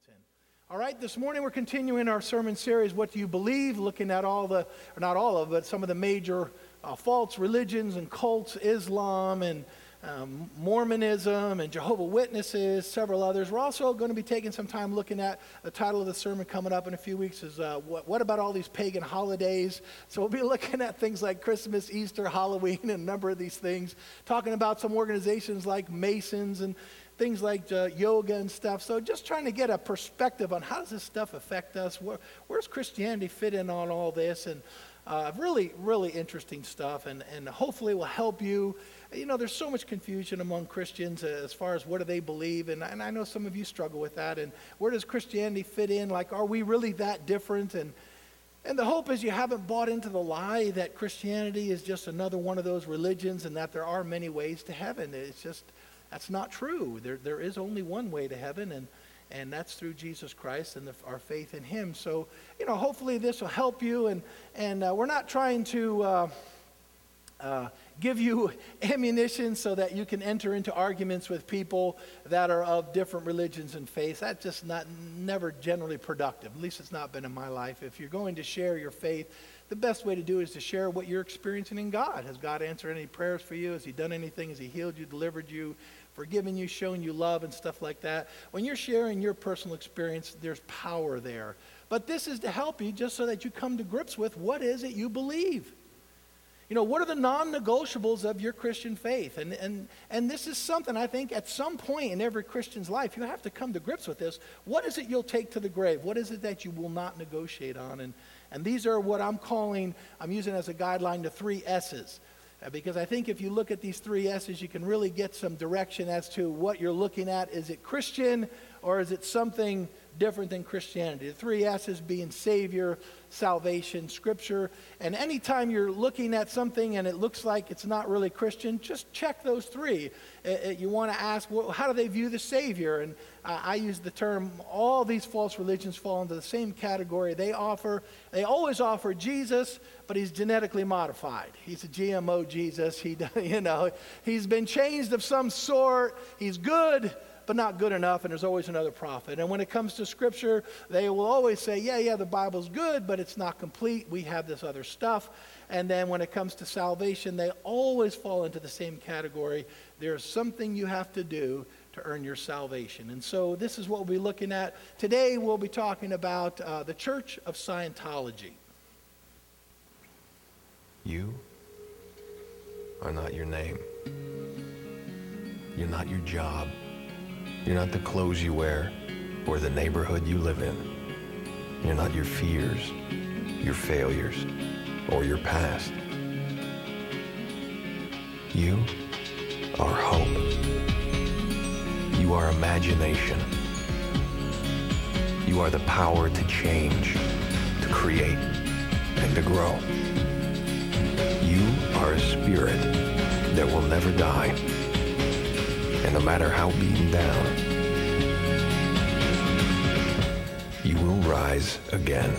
Washington. All right, this morning we're continuing our sermon series, What Do You Believe? Looking at all the, or not all of, but some of the major false religions and cults, Islam and Mormonism and Jehovah's Witnesses, several others. We're also going to be taking some time looking at the title of the sermon coming up in a few weeks is what about all these pagan holidays? So we'll be looking at things like Christmas, Easter, Halloween, and a number of these things, talking about some organizations like Masons and things like yoga and stuff. So just trying to get a perspective on how does this stuff affect us? Where's Christianity fit in on all this? And really, really interesting stuff, and hopefully will help you. You know, there's so much confusion among Christians as far as what do they believe, and I know some of you struggle with that, and where does Christianity fit in? Like, are we really that different? And the hope is you haven't bought into the lie that Christianity is just another one of those religions and that there are many ways to heaven. It's just, that's not true. There is only one way to heaven, and that's through Jesus Christ and our faith in Him. So, you know, hopefully this will help you, and we're not trying to give you ammunition so that you can enter into arguments with people that are of different religions and faiths. That's just never generally productive. At least it's not been in my life. If you're going to share your faith, the best way to do it is to share what you're experiencing in God. Has God answered any prayers for you? Has He done anything? Has He healed you, delivered you, forgiven you, shown you love and stuff like that? When you're sharing your personal experience, there's power there. But this is to help you just so that you come to grips with what is it you believe. You know, what are the non-negotiables of your Christian faith? And this is something I think at some point in every Christian's life, you have to come to grips with this. What is it you'll take to the grave? What is it that you will not negotiate on? And these are what I'm using as a guideline, the 3 S's. Because I think if you look at these 3 S's, you can really get some direction as to what you're looking at. Is it Christian or is it something different than Christianity? The 3 S's being Savior, salvation, Scripture. And anytime you're looking at something and it looks like it's not really Christian, just check those 3. You want to ask, well, how do they view the Savior? And I use the term, all these false religions fall into the same category. They always offer Jesus, but He's genetically modified. He's a GMO Jesus. He's been changed of some sort. He's good, but not good enough, and there's always another prophet. And when it comes to Scripture, they will always say, yeah, the Bible's good, but it's not complete. We have this other stuff. And then when it comes to salvation, they always fall into the same category. There's something you have to do to earn your salvation. And so this is what we'll be looking at. Today we'll be talking about the Church of Scientology. You are not your name. You're not your job. You're not the clothes you wear or the neighborhood you live in. You're not your fears, your failures, or your past. You are hope. You are imagination. You are the power to change, to create, and to grow. You are a spirit that will never die. And no matter how beaten down, you will rise again.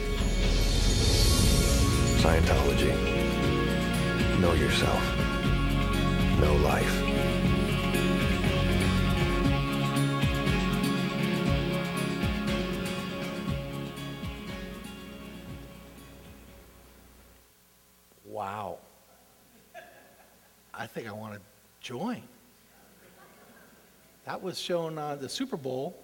Scientology. Know yourself. Know life. Wow. I think I want to join. That was shown on the Super Bowl,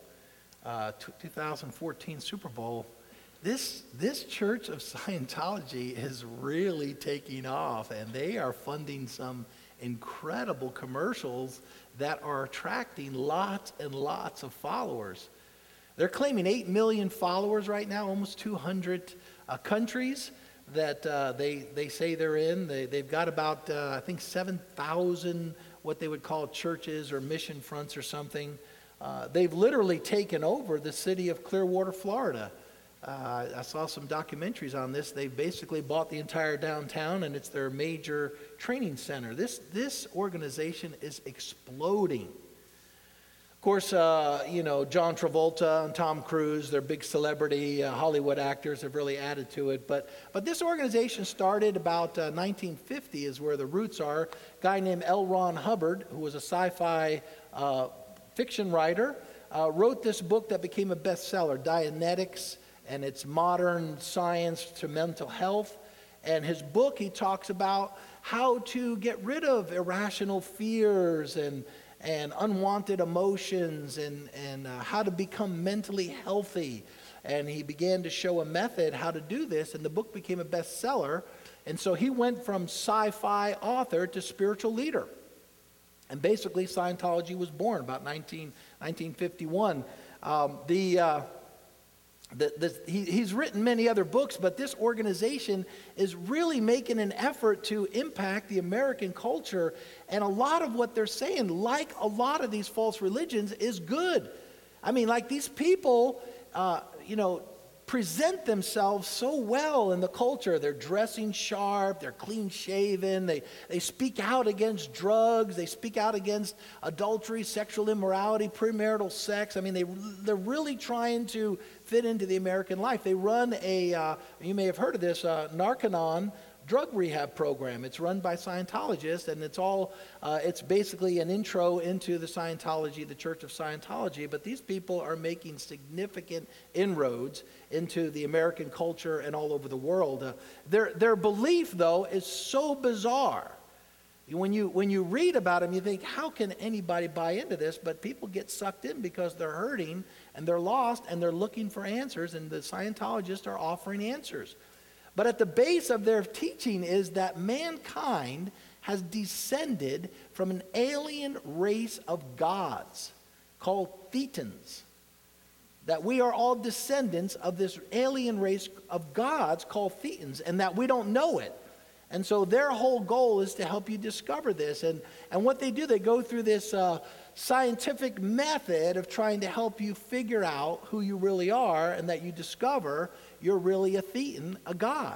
2014 Super Bowl. This Church of Scientology is really taking off, and they are funding some incredible commercials that are attracting lots and lots of followers. They're claiming 8 million followers right now, almost 200 countries that they say they're in. They've got about, I think, 7,000 what they would call churches or mission fronts or something. They've literally taken over the city of Clearwater, Florida. I saw some documentaries on this. They basically bought the entire downtown, and it's their major training center. This organization is exploding. Of course, John Travolta and Tom Cruise, they're big celebrity Hollywood actors, have really added to it. But this organization started about 1950 is where the roots are. A guy named L. Ron Hubbard, who was a sci-fi fiction writer, wrote this book that became a bestseller, Dianetics, and it's modern science to mental health. And his book, he talks about how to get rid of irrational fears and unwanted emotions and how to become mentally healthy. And he began to show a method how to do this, and the book became a bestseller. And so he went from sci-fi author to spiritual leader. And basically, Scientology was born about 1951. He's written many other books, but this organization is really making an effort to impact the American culture. And a lot of what they're saying, like a lot of these false religions, is good. I mean, like these people, present themselves so well in the culture. They're dressing sharp, they're clean shaven, they speak out against drugs, they speak out against adultery, sexual immorality, premarital sex. I mean, they're really trying to fit into the American life. They run you may have heard of this, Narconon drug rehab program. It's run by Scientologists, and it's basically an intro into the Scientology, the Church of Scientology. But these people are making significant inroads into the American culture and all over the world. Their belief, though, is so bizarre. When you read about them, you think, how can anybody buy into this? But people get sucked in because they're hurting and they're lost and they're looking for answers, and the Scientologists are offering answers. But at the base of their teaching is that mankind has descended from an alien race of gods called Thetans. That we are all descendants of this alien race of gods called Thetans, and that we don't know it. And so their whole goal is to help you discover this. And what they do, they go through this scientific method of trying to help you figure out who you really are, and that you discover you're really a Thetan, a god.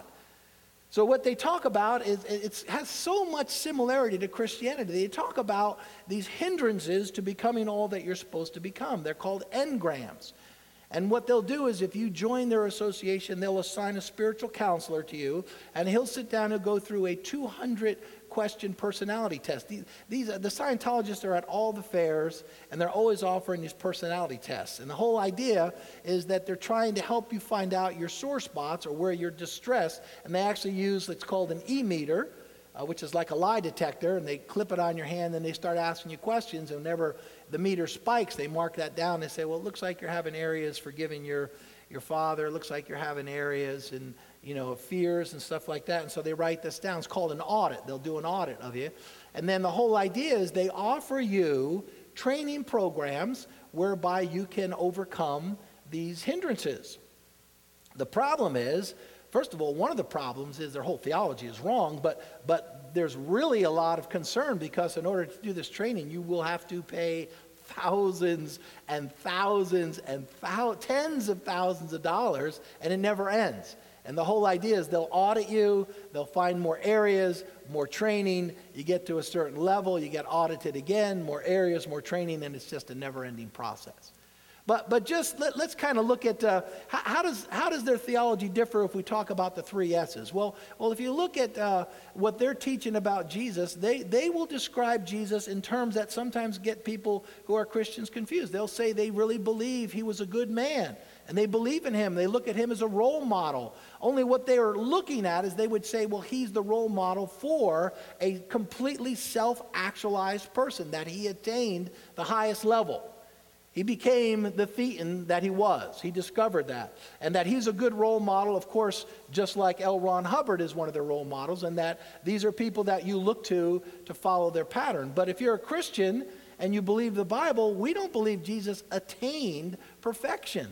So what they talk about it has so much similarity to Christianity. They talk about these hindrances to becoming all that you're supposed to become. They're called engrams. And what they'll do is, if you join their association, they'll assign a spiritual counselor to you, and he'll sit down and go through a 200-question personality test. The Scientologists are at all the fairs, and they're always offering these personality tests. And the whole idea is that they're trying to help you find out your sore spots or where you're distressed. And they actually use what's called an E-meter, which is like a lie detector, and they clip it on your hand, and they start asking you questions. And whenever the meter spikes, they mark that down. They say, well, it looks like you're having areas forgiving your father. It looks like you're having areas and fears and stuff like that. And so they write this down. It's called an audit. They'll do an audit of you. And then the whole idea is they offer you training programs whereby you can overcome these hindrances. The problem is, first of all, one of the problems is their whole theology is wrong, but there's really a lot of concern, because in order to do this training, you will have to pay thousands and thousands and tens of thousands of dollars, and it never ends. And the whole idea is they'll audit you, they'll find more areas, more training, you get to a certain level, you get audited again, more areas, more training, and it's just a never-ending process. But just let's kind of look at how does their theology differ if we talk about the three S's? Well, if you look at what they're teaching about Jesus, they will describe Jesus in terms that sometimes get people who are Christians confused. They'll say they really believe he was a good man, and they believe in him. They look at him as a role model. Only what they are looking at is they would say, well, he's the role model for a completely self-actualized person, that he attained the highest level. He became the Thetan that he was. He discovered that. And that he's a good role model, of course, just like L. Ron Hubbard is one of their role models, and that these are people that you look to follow their pattern. But if you're a Christian and you believe the Bible, we don't believe Jesus attained perfection.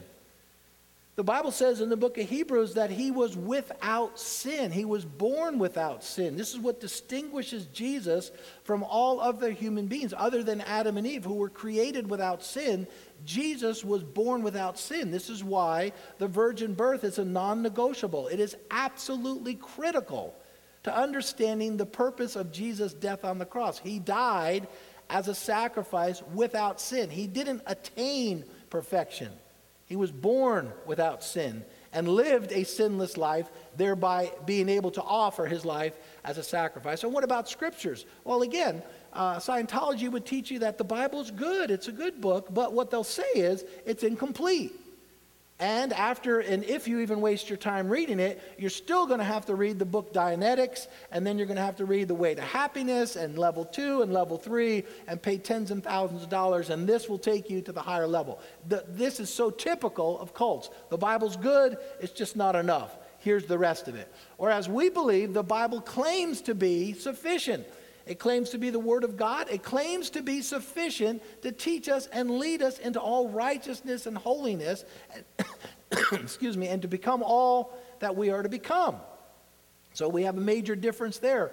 The Bible says in the book of Hebrews that he was without sin. He was born without sin. This is what distinguishes Jesus from all other human beings, other than Adam and Eve, who were created without sin. Jesus was born without sin. This is why the virgin birth is a non-negotiable. It is absolutely critical to understanding the purpose of Jesus' death on the cross. He died as a sacrifice without sin. He didn't attain perfection. He was born without sin and lived a sinless life, thereby being able to offer his life as a sacrifice. And what about scriptures? Well, again, Scientology would teach you that the Bible's good, it's a good book, but what they'll say is it's incomplete. And if you even waste your time reading it, you're still going to have to read the book Dianetics, and then you're going to have to read The Way to Happiness, and level 2 and level 3, and pay tens and thousands of dollars, and this will take you to the higher level. This is so typical of cults. The Bible's good, it's just not enough. Here's the rest of it. Whereas we believe the Bible claims to be sufficient. It claims to be the Word of God. It claims to be sufficient to teach us and lead us into all righteousness and holiness, excuse me, and to become all that we are to become. So we have a major difference there.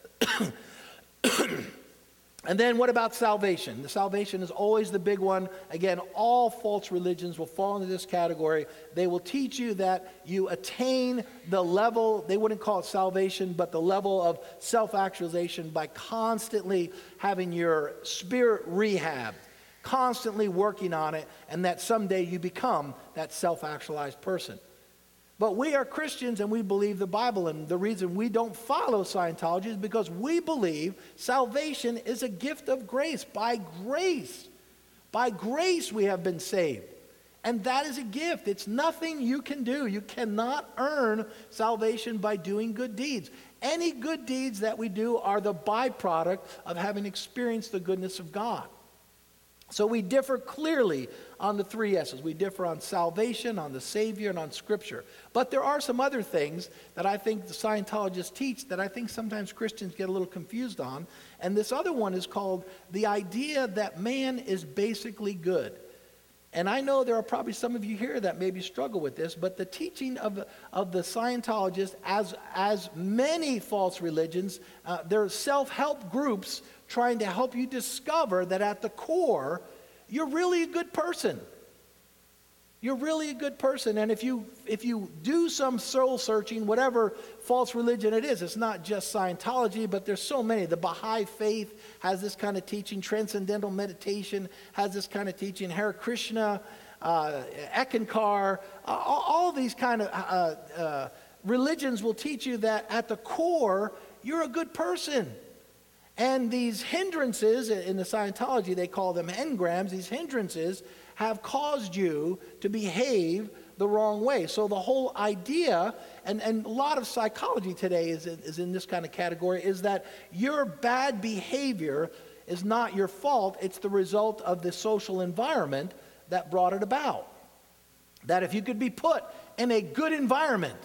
And then what about salvation? The salvation is always the big one. Again, all false religions will fall into this category. They will teach you that you attain the level, they wouldn't call it salvation, but the level of self-actualization by constantly having your spirit rehabbed, constantly working on it, and that someday you become that self-actualized person. But we are Christians and we believe the Bible, and the reason we don't follow Scientology is because we believe salvation is a gift of grace. By grace. By grace we have been saved. And that is a gift. It's nothing you can do. You cannot earn salvation by doing good deeds. Any good deeds that we do are the byproduct of having experienced the goodness of God. So we differ clearly on the three S's. We differ on salvation, on the Savior, and on Scripture. But there are some other things that I think the Scientologists teach that I think sometimes Christians get a little confused on. And this other one is called the idea that man is basically good. And I know there are probably some of you here that maybe struggle with this, but the teaching of the Scientologists, as many false religions, they're self-help groups trying to help you discover that at the core, you're really a good person. You're really a good person. And if you do some soul searching, whatever false religion it is, it's not just Scientology, but there's so many. The Baha'i faith has this kind of teaching. Transcendental meditation has this kind of teaching. Hare Krishna, Ekankar, all these kind of religions will teach you that at the core, you're a good person. And these hindrances, in the Scientology, they call them engrams, these hindrances have caused you to behave the wrong way. So the whole idea, and a lot of psychology today is in this kind of category, is that your bad behavior is not your fault, it's the result of the social environment that brought it about. That if you could be put in a good environment,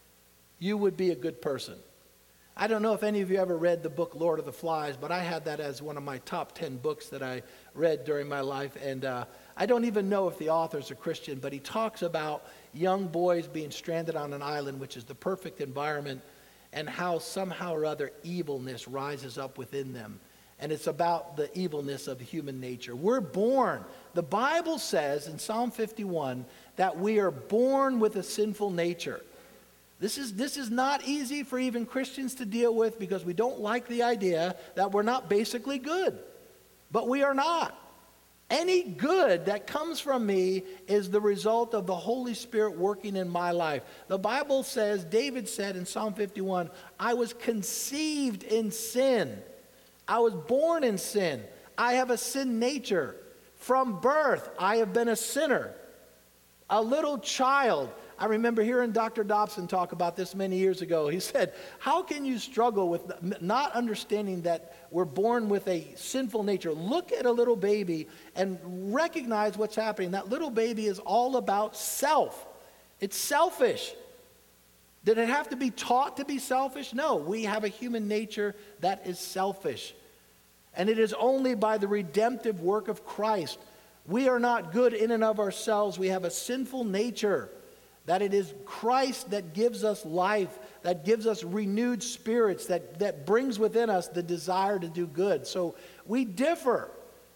you would be a good person. I don't know if any of you ever read the book Lord of the Flies, but I had that as one of my top 10 books that I read during my life. And I don't even know if the author's a Christian, but he talks about young boys being stranded on an island, which is the perfect environment, and how somehow or other evilness rises up within them. And it's about the evilness of human nature. We're born. The Bible says in Psalm 51 that we are born with a sinful nature. This is not easy for even Christians to deal with because we don't like the idea that we're not basically good. But we are not. Any good that comes from me is the result of the Holy Spirit working in my life. The Bible says, David said in Psalm 51, I was conceived in sin. I was born in sin. I have a sin nature. From birth, I have been a sinner. A little child. I remember hearing Dr. Dobson talk about this many years ago. He said, how can you struggle with not understanding that we're born with a sinful nature? Look at a little baby and recognize what's happening. That little baby is all about self. It's selfish. Did it have to be taught to be selfish? No, we have a human nature that is selfish. And it is only by the redemptive work of Christ. We are not good in and of ourselves. We have a sinful nature. That it is Christ that gives us life, that gives us renewed spirits, that brings within us the desire to do good. So we differ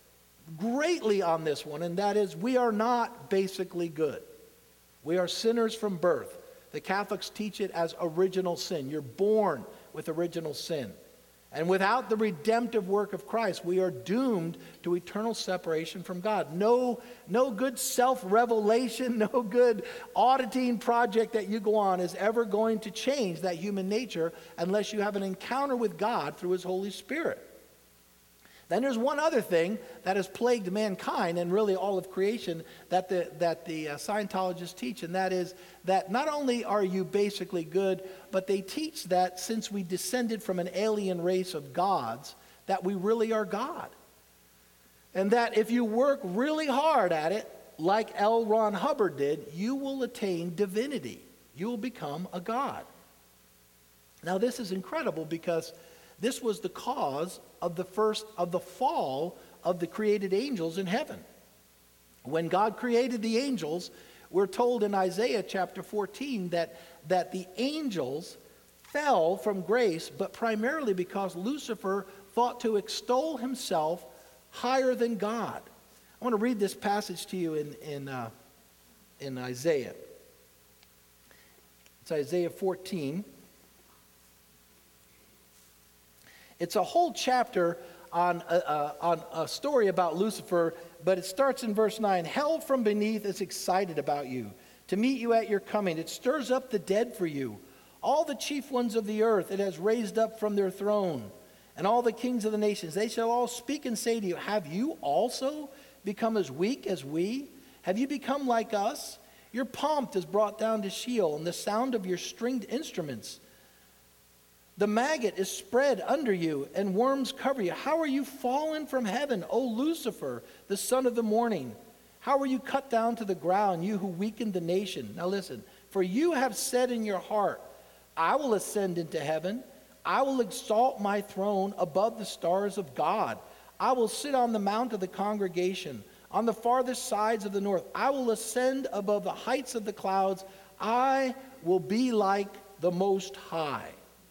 greatly on this one, and that is we are not basically good. We are sinners from birth. The Catholics teach it as original sin. You're born with original sin. And without the redemptive work of Christ, we are doomed to eternal separation from God. No good self-revelation, no good auditing project that you go on is ever going to change that human nature unless you have an encounter with God through His Holy Spirit. Then there's one other thing that has plagued mankind and really all of creation that the Scientologists teach, and that is that not only are you basically good, but they teach that since we descended from an alien race of gods, that we really are God. And that if you work really hard at it, like L. Ron Hubbard did, you will attain divinity. You will become a god. Now this is incredible because this was the cause of the fall of the created angels in heaven. When God created the angels, we're told in Isaiah chapter 14 that the angels fell from grace, but primarily because Lucifer thought to extol himself higher than God. I want to read this passage to you in Isaiah. It's Isaiah 14. It's a whole chapter on a story about Lucifer, but it starts in verse 9. Hell from beneath is excited about you, to meet you at your coming. It stirs up the dead for you. All the chief ones of the earth it has raised up from their throne, and all the kings of the nations. They shall all speak and say to you, have you also become as weak as we? Have you become like us? Your pomp is brought down to Sheol, and the sound of your stringed instruments. The maggot is spread under you, and worms cover you. How are you fallen from heaven, O Lucifer, the son of the morning? How are you cut down to the ground, you who weakened the nation? Now listen, for you have said in your heart, I will ascend into heaven. I will exalt my throne above the stars of God. I will sit on the mount of the congregation, on the farthest sides of the north. I will ascend above the heights of the clouds. I will be like the Most High.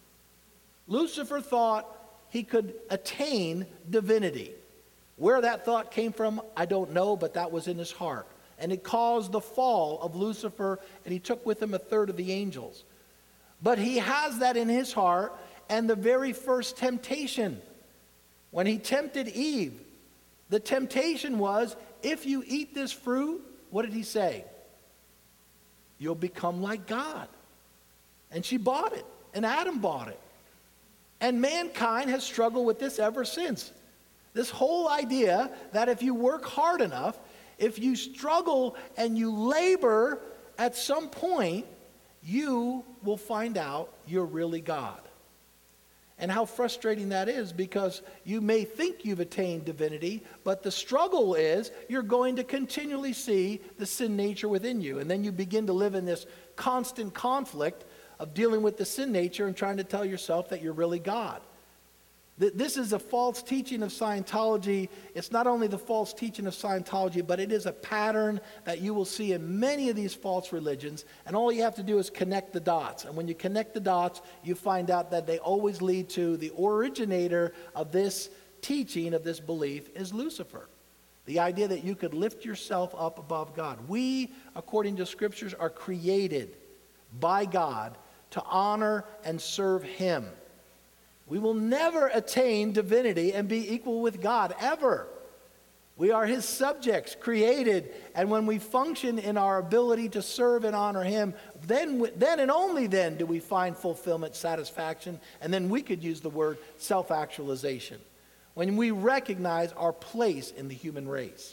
Lucifer thought he could attain divinity. Where that thought came from, I don't know, but that was in his heart. And it caused the fall of Lucifer, and he took with him a third of the angels. But he has that in his heart, and the very first temptation, when he tempted Eve, the temptation was, if you eat this fruit, what did he say? You'll become like God. And she bought it, and Adam bought it. And mankind has struggled with this ever since. This whole idea that if you work hard enough, if you struggle and you labor, at some point, you will find out you're really God. And how frustrating that is, because you may think you've attained divinity, but the struggle is you're going to continually see the sin nature within you. And then you begin to live in this constant conflict of dealing with the sin nature and trying to tell yourself that you're really God. This is a false teaching of Scientology. It's not only the false teaching of Scientology, but it is a pattern that you will see in many of these false religions. And all you have to do is connect the dots. And when you connect the dots, you find out that they always lead to the originator of this teaching, of this belief, is Lucifer. The idea that you could lift yourself up above God. We, according to scriptures, are created by God to honor and serve him. We will never attain divinity and be equal with God, ever. We are his subjects, created, and when we function in our ability to serve and honor him, then and only then do we find fulfillment, satisfaction, and then we could use the word self-actualization. When we recognize our place in the human race.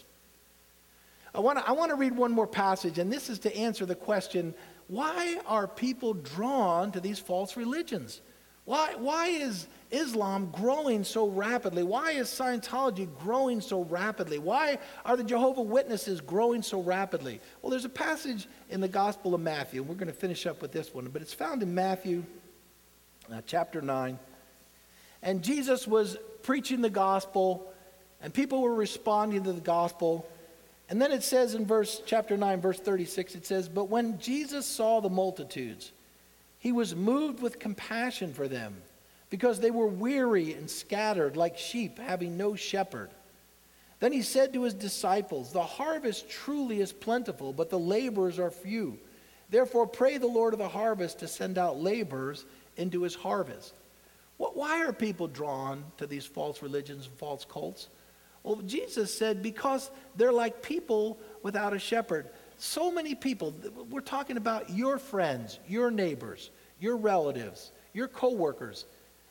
I want to read one more passage, and this is to answer the question, why are people drawn to these false religions? Why is Islam growing so rapidly? Why is Scientology growing so rapidly? Why are the Jehovah's Witnesses growing so rapidly? Well, there's a passage in the Gospel of Matthew, and we're going to finish up with this one, but it's found in Matthew chapter 9. And Jesus was preaching the gospel, and people were responding to the gospel. And then it says in chapter 9, verse 36, it says, but when Jesus saw the multitudes, he was moved with compassion for them, because they were weary and scattered like sheep having no shepherd. Then he said to his disciples, the harvest truly is plentiful, but the laborers are few. Therefore pray the Lord of the harvest to send out laborers into his harvest. Why are people drawn to these false religions and false cults? Well, Jesus said because they're like people without a shepherd. So many people, we're talking about your friends, your neighbors, your relatives, your co-workers.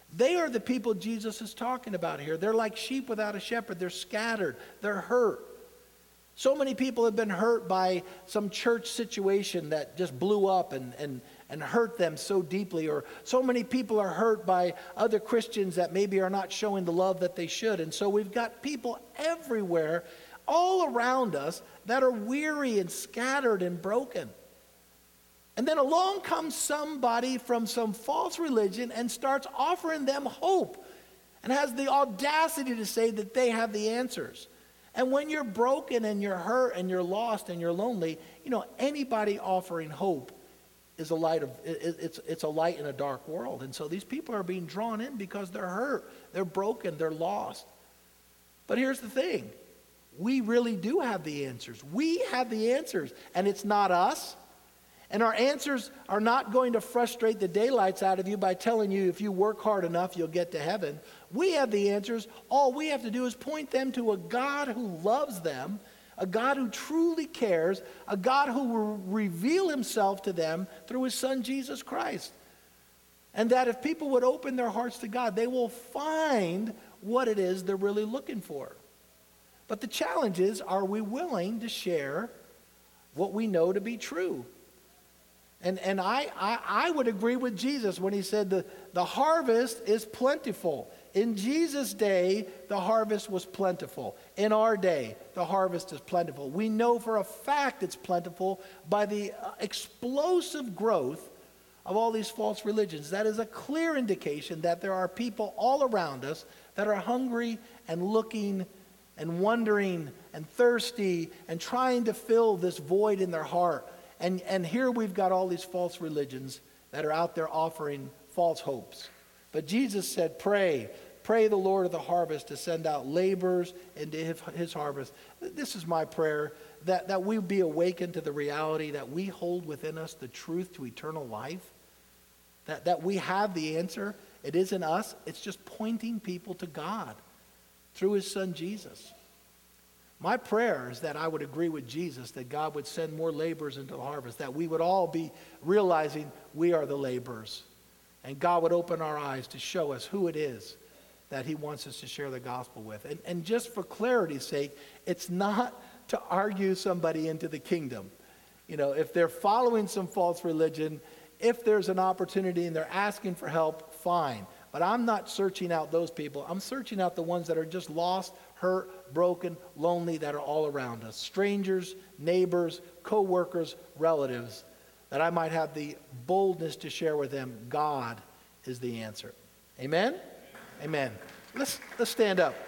They are the people Jesus is talking about here. They're like sheep without a shepherd. They're scattered. They're hurt. So many people have been hurt by some church situation that just blew up and hurt them so deeply. Or so many people are hurt by other Christians that maybe are not showing the love that they should. And so we've got people everywhere, all around us, that are weary and scattered and broken. And then along comes somebody from some false religion and starts offering them hope and has the audacity to say that they have the answers. And when you're broken and you're hurt and you're lost and you're lonely, anybody offering hope is it's a light in a dark world. And so these people are being drawn in because they're hurt, they're broken, they're lost. But here's the thing. We really do have the answers. We have the answers, and it's not us. And our answers are not going to frustrate the daylights out of you by telling you if you work hard enough, you'll get to heaven. We have the answers. All we have to do is point them to a God who loves them, a God who truly cares, a God who will reveal himself to them through his son, Jesus Christ. And that if people would open their hearts to God, they will find what it is they're really looking for. But the challenge is, are we willing to share what we know to be true? And I would agree with Jesus when he said the harvest is plentiful. In Jesus' day, the harvest was plentiful. In our day, the harvest is plentiful. We know for a fact it's plentiful by the explosive growth of all these false religions. That is a clear indication that there are people all around us that are hungry and looking and wondering and thirsty and trying to fill this void in their heart. And here we've got all these false religions that are out there offering false hopes. But Jesus said, pray the Lord of the harvest to send out laborers into his harvest. This is my prayer, that we be awakened to the reality that we hold within us the truth to eternal life, that we have the answer. It isn't us. It's just pointing people to God through his son Jesus. My prayer is that I would agree with Jesus, that God would send more laborers into the harvest, that we would all be realizing we are the laborers. And God would open our eyes to show us who it is that he wants us to share the gospel with. And just for clarity's sake, it's not to argue somebody into the kingdom. If they're following some false religion, if there's an opportunity and they're asking for help, fine. But I'm not searching out those people. I'm searching out the ones that are just lost, hurt, broken, lonely, that are all around us. Strangers, neighbors, co-workers, relatives, that I might have the boldness to share with them, God is the answer. Amen? Amen. Let's stand up.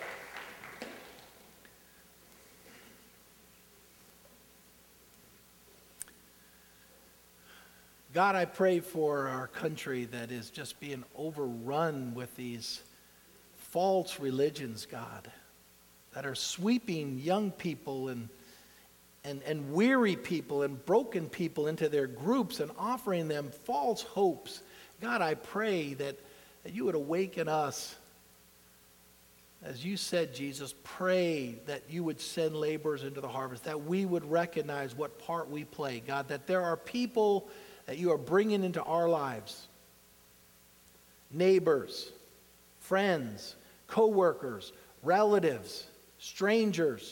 God, I pray for our country that is just being overrun with these false religions, God, that are sweeping young people and weary people and broken people into their groups and offering them false hopes. God, I pray that you would awaken us. As you said, Jesus, pray that you would send laborers into the harvest, that we would recognize what part we play, God, that there are people that you are bringing into our lives, neighbors, friends, co-workers, relatives, strangers.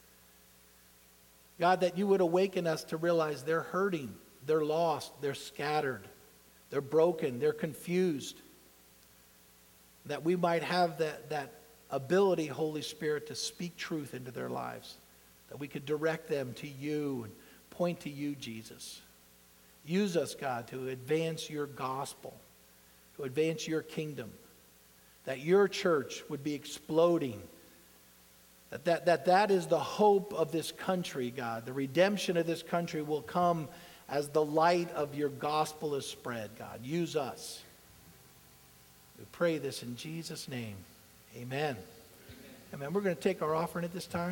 God, that you would awaken us to realize they're hurting, they're lost, they're scattered, they're broken, they're confused. That we might have that ability, Holy Spirit, to speak truth into their lives. That we could direct them to you and point to you, Jesus. Use us, God, to advance your gospel, to advance your kingdom. That your church would be exploding. That is the hope of this country, God. The redemption of this country will come as the light of your gospel is spread, God. Use us. We pray this in Jesus' name. Amen. Amen. We're going to take our offering at this time.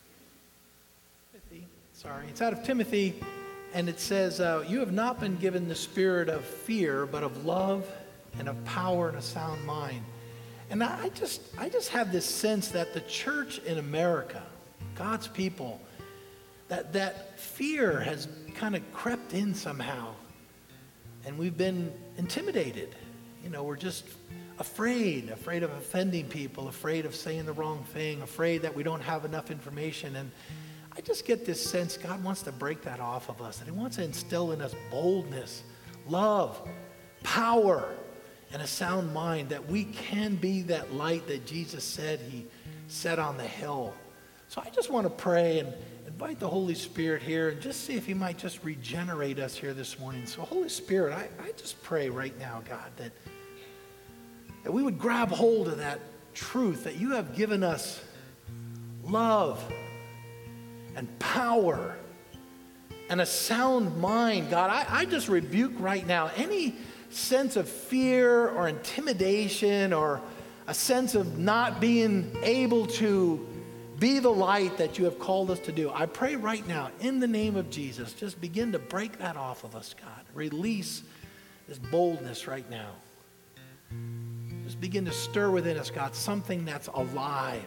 It's out of Timothy, and it says, you have not been given the spirit of fear, but of love and of power and a sound mind. And I just have this sense that the church in America, God's people, that fear has kind of crept in somehow. And we've been intimidated. we're just afraid of offending people, afraid of saying the wrong thing, afraid that we don't have enough information. And I just get this sense God wants to break that off of us, and he wants to instill in us boldness, love, power, and a sound mind, that we can be that light that Jesus said he set on the hill. So I just want to pray and invite the Holy Spirit here and just see if he might just regenerate us here this morning. So Holy Spirit, I just pray right now, God, that we would grab hold of that truth that you have given us love and power and a sound mind. God, I just rebuke right now any sense of fear or intimidation or a sense of not being able to be the light that you have called us to do. I pray right now, in the name of Jesus, just begin to break that off of us, God. Release this boldness right now. Just begin to stir within us, God, something that's alive.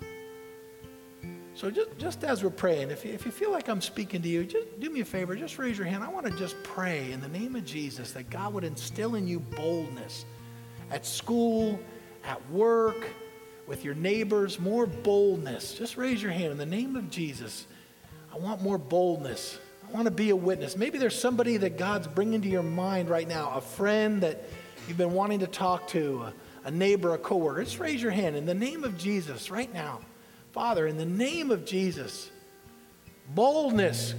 So just as we're praying, if you feel like I'm speaking to you, just do me a favor, just raise your hand. I want to just pray in the name of Jesus that God would instill in you boldness at school, at work, with your neighbors, more boldness. Just raise your hand in the name of Jesus. I want more boldness. I want to be a witness. Maybe there's somebody that God's bringing to your mind right now, a friend that you've been wanting to talk to, a neighbor, a coworker. Just raise your hand in the name of Jesus right now. Father, in the name of Jesus, boldness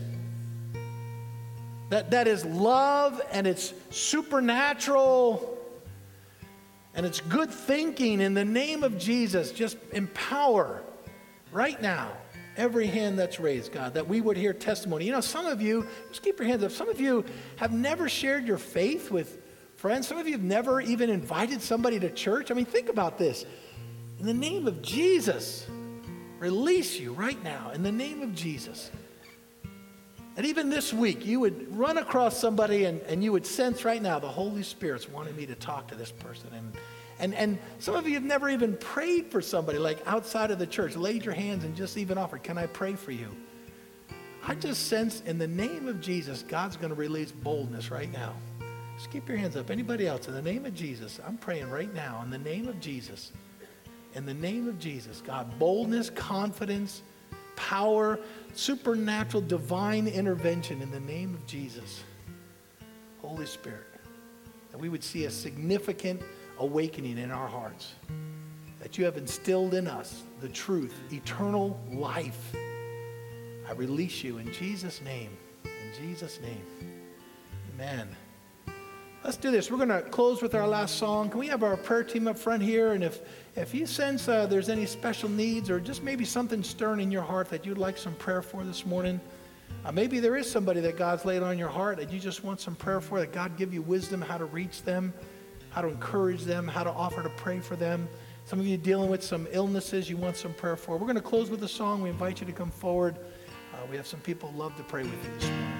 that is love, and it's supernatural, and it's good thinking. In the name of Jesus, just empower right now every hand that's raised, God, that we would hear testimony. Some of you, just keep your hands up, some of you have never shared your faith with friends. Some of you have never even invited somebody to church. I mean, think about this. In the name of Jesus, release you right now in the name of Jesus. And even this week, you would run across somebody and you would sense right now the Holy Spirit's wanting me to talk to this person. And some of you have never even prayed for somebody, like outside of the church, laid your hands and just even offered, can I pray for you? I just sense in the name of Jesus, God's going to release boldness right now. Just keep your hands up. Anybody else? In the name of Jesus, I'm praying right now in the name of Jesus. In the name of Jesus, God, boldness, confidence, power, supernatural, divine intervention in the name of Jesus. Holy Spirit, that we would see a significant awakening in our hearts, that you have instilled in us the truth, eternal life. I release you in Jesus' name. In Jesus' name. Amen. Let's do this. We're going to close with our last song. Can we have our prayer team up front here? And if you sense there's any special needs or just maybe something stirring in your heart that you'd like some prayer for this morning, maybe there is somebody that God's laid on your heart that you just want some prayer for, that God give you wisdom how to reach them, how to encourage them, how to offer to pray for them. Some of you dealing with some illnesses you want some prayer for. We're going to close with a song. We invite you to come forward. We have some people who love to pray with you this morning.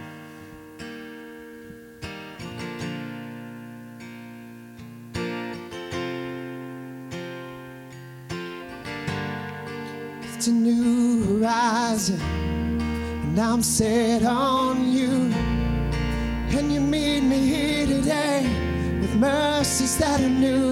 It's a new horizon, and I'm set on you. And you meet me here today with mercies that are new.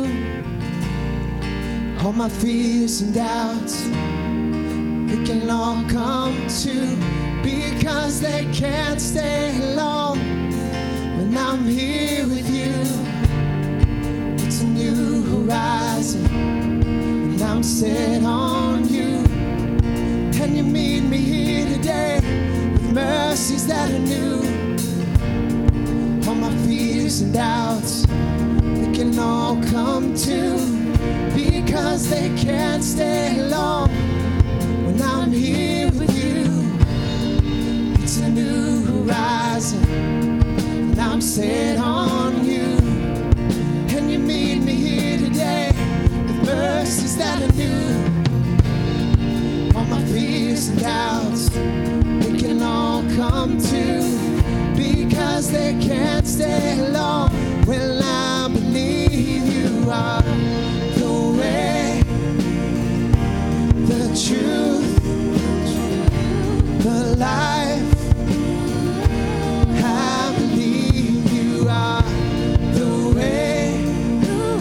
All my fears and doubts, they can all come to, because they can't stay long when I'm here with you. It's a new horizon, and I'm set on you. And you meet me here today with mercies that are new. All my fears and doubts, they can all come to, because they can't stay long when I'm here with you. It's a new horizon, and I'm set on you. And you meet me here today with mercies that are new. All my fears and doubts, they can all come to, because they can't stay long. Well, I believe you are the way, the truth, the life. I believe you are the way,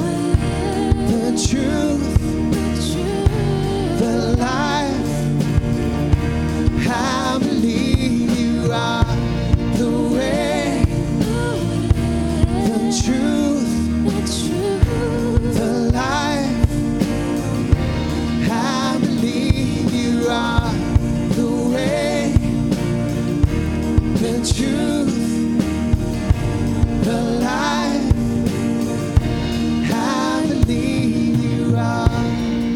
truth, the life I believe you are.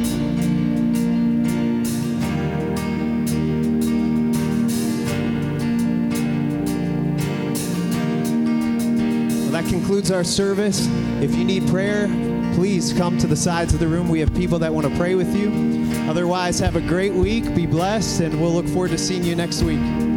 Well, that concludes our service. If you need prayer, please come to the sides of the room. We have people that want to pray with you. Otherwise, have a great week. Be blessed, and we'll look forward to seeing you next week.